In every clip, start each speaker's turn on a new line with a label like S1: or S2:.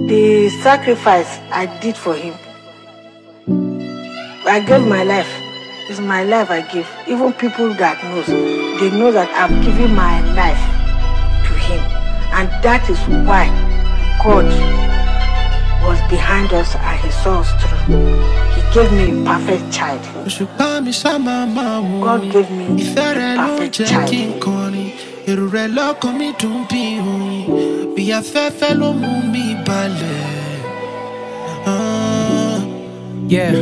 S1: The sacrifice I did for him, I gave my life. It's my life I give. Even people that knows, they know that I've given my life to him. And that is why God was behind us and he saw us through. He gave me a perfect child. God gave me a perfect child.
S2: Yeah.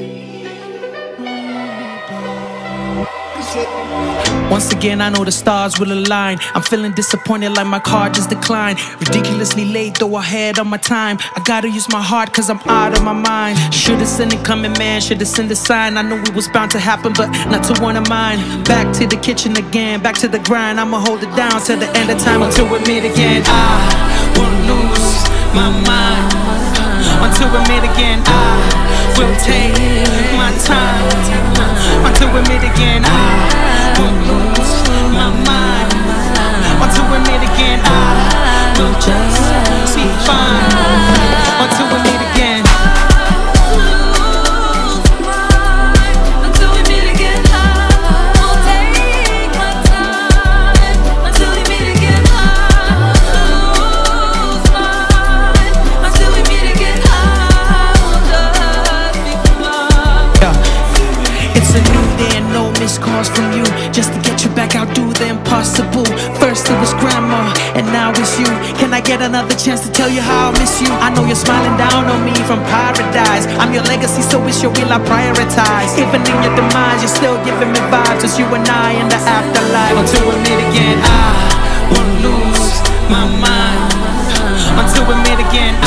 S2: Once again, I know the stars will align. I'm feeling disappointed like my card just declined. Ridiculously late, though I had on my time. I gotta use my heart cause I'm out of my mind. Should've seen it coming, man, should've seen the sign. I knew it was bound to happen, but not to one of mine. Back to the kitchen again, back to the grind. I'ma hold it down till the end of time, until we meet again. I won't lose my mind. Until we meet again, I will take my time. Until we meet again, I won't lose my mind. Until we meet again, I will just be fine. Until we meet again. Until we meet again, I will take my time. Until we meet again, I will lose mine. Until we meet again, I will just be fine. It's a new day and no missed calls from you. Just to get you back, I'll do the impossible. First it was grandma, and now it's you. Can I get another chance to tell you how I miss you? I know you're smiling down on me from paradise. I'm your legacy, so it's your will I prioritize. Even in your demise, you're still giving me vibes. It's you and I in the afterlife. Until we meet again, I won't lose my mind. Until we meet again,